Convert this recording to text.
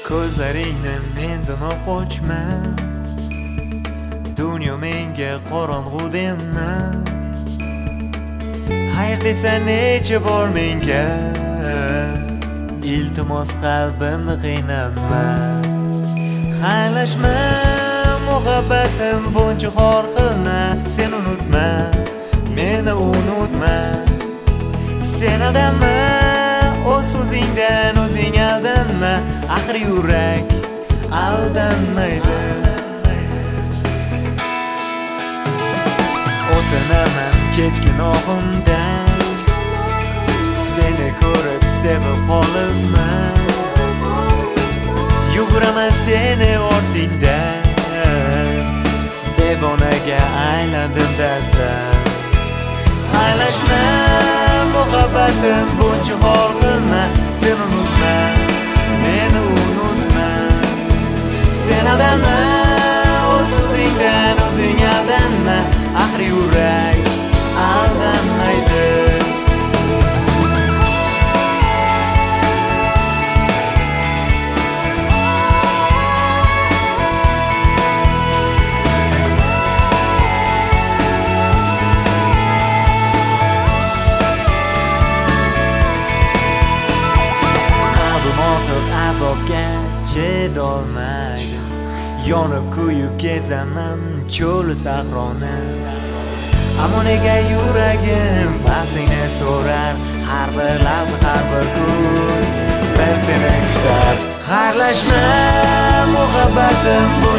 ko'zlaringni mendan qochma, dunyo menga qorong'u dema. Hayr desa necha bor menga, iltimos qalbimni qiynama. Xayrlashma muhabbatim buncha xor qilma, sen unutma, meni unutma. Sen aldanma, o'z so'zingdan o'zing aldanma, axir yurak aldanmaydi. O'tinaman kech gunohimdan, seni ko'rib sevib qolibman. Yuguraman seni ortingdan, devonaga aylandim darddan. Xayrlashma muhabbatim buncha xor qilma, sen unutma, meni unutma. Sen aldanma, o'z so'zingdan o'zing aldanma, axir yurak aldanmaydi. Azobga chidolmaydi, yonib kuyib kezaman cho'l sahroni. Ammo nega yuragim faslingni so'rar, har bir lahza, har bir kun men seni kutar. Xayrlashma muhabbatim